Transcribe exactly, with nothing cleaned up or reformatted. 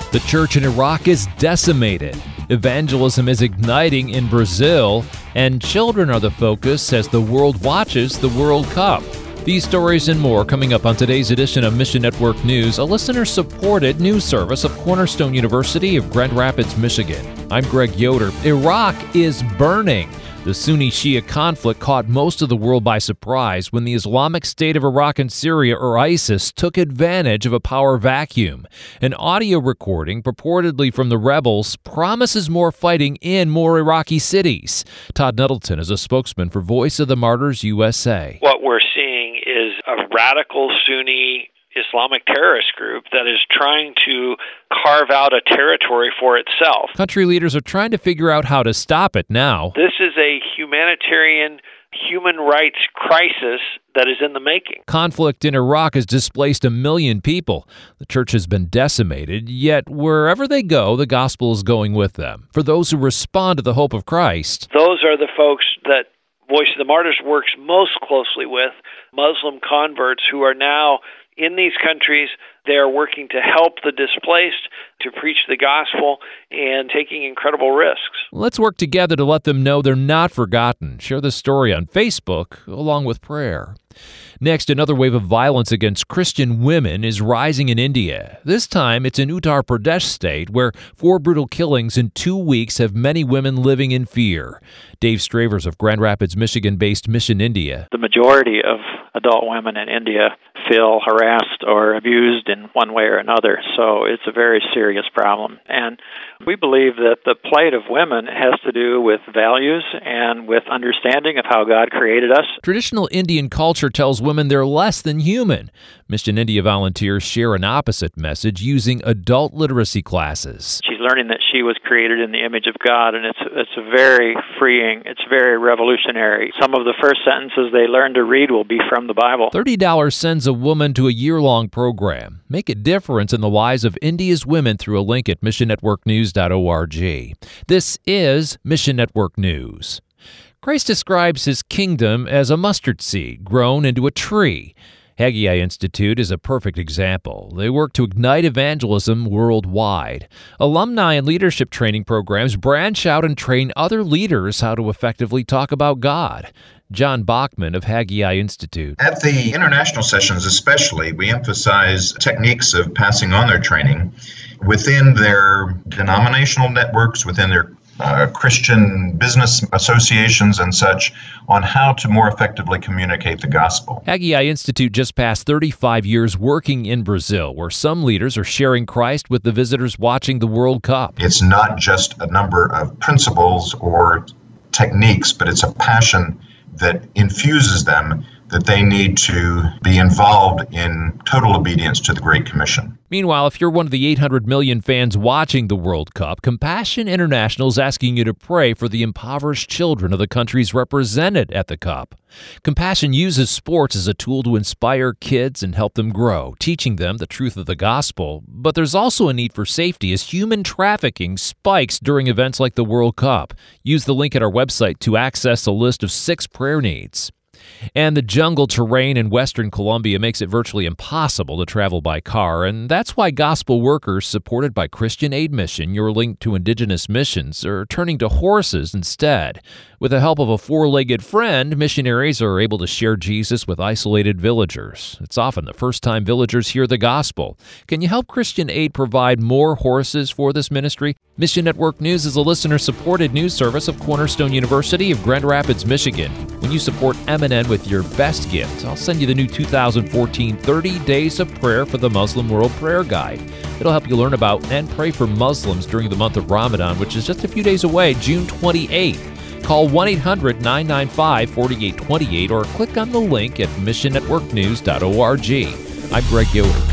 The church in Iraq is decimated. Evangelism is igniting in Brazil, and children are the focus as the world watches the World Cup. These stories and more coming up on today's edition of Mission Network News, a listener-supported news service of Cornerstone University of Grand Rapids, Michigan. I'm Greg Yoder. Iraq is burning. The Sunni-Shia conflict caught most of the world by surprise when the Islamic State of Iraq and Syria, or ISIS, took advantage of a power vacuum. An audio recording purportedly from the rebels promises more fighting in more Iraqi cities. Todd Nettleton is a spokesman for Voice of the Martyrs U S A. What we're seeing is a radical Sunni Islamic terrorist group that is trying to carve out a territory for itself. Country leaders are trying to figure out how to stop it now. This is a humanitarian human rights crisis that is in the making. Conflict in Iraq has displaced a million people. The church has been decimated, yet wherever they go, the gospel is going with them. For those who respond to the hope of Christ, those are the folks that Voice of the Martyrs works most closely with, Muslim converts who are now in these countries. They are working to help the displaced, to preach the gospel, and taking incredible risks. Let's work together to let them know they're not forgotten. Share this story on Facebook, along with prayer. Next, another wave of violence against Christian women is rising in India. This time, it's in Uttar Pradesh state, where four brutal killings in two weeks have many women living in fear. Dave Stravers of Grand Rapids, Michigan-based Mission India. The majority of adult women in India feel harassed or abused in one way or another, so it's a very serious problem. And we believe that the plight of women has to do with values and with understanding of how God created us. Traditional Indian culture tells women they're less than human. Mission India volunteers share an opposite message using adult literacy classes. She's learning that she was created in the image of God, and it's it's very freeing. It's very revolutionary. Some of the first sentences they learn to read will be from the Bible. thirty dollars sends a woman to a year-long program. Make a difference in the lives of India's women through a link at mission network news dot org. This is Mission Network News. Christ describes his kingdom as a mustard seed grown into a tree. Haggai Institute is a perfect example. They work to ignite evangelism worldwide. Alumni and leadership training programs branch out and train other leaders how to effectively talk about God. John Bachman of Haggai Institute. At the international sessions especially, we emphasize techniques of passing on their training within their denominational networks, within their Uh, Christian business associations and such, on how to more effectively communicate the gospel. Haggai Institute just passed thirty-five years working in Brazil, where some leaders are sharing Christ with the visitors watching the World Cup. It's not just a number of principles or techniques, but it's a passion that infuses them that they need to be involved in total obedience to the Great Commission. Meanwhile, if you're one of the eight hundred million fans watching the World Cup, Compassion International is asking you to pray for the impoverished children of the countries represented at the Cup. Compassion uses sports as a tool to inspire kids and help them grow, teaching them the truth of the gospel. But there's also a need for safety as human trafficking spikes during events like the World Cup. Use the link at our website to access a list of six prayer needs. And the jungle terrain in western Colombia makes it virtually impossible to travel by car, and that's why gospel workers supported by Christian Aid Mission, your link to indigenous missions, are turning to horses instead. With the help of a four-legged friend, missionaries are able to share Jesus with isolated villagers. It's often the first time villagers hear the gospel. Can you help Christian Aid provide more horses for this ministry? Mission Network News is a listener-supported news service of Cornerstone University of Grand Rapids, Michigan. When you support M N N with your best gift, I'll send you the new two thousand fourteen thirty Days of Prayer for the Muslim World Prayer Guide. It'll help you learn about and pray for Muslims during the month of Ramadan, which is just a few days away, June twenty-eighth. Call one eight hundred nine nine five four eight two eight or click on the link at mission network news dot org. I'm Greg Yoder.